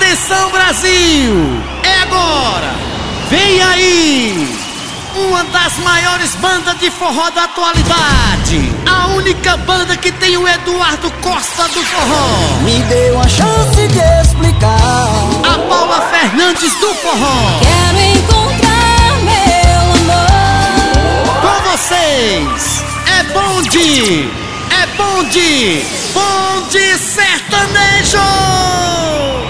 Atenção, Brasil! É agora! Vem aí! Uma das maiores bandas de forró da atualidade. A única banda que tem o Eduardo Costa do forró. Me deu a chance de explicar. A Paula Fernandes do forró. Quero encontrar meu amor. Com vocês, é bonde sertanejo.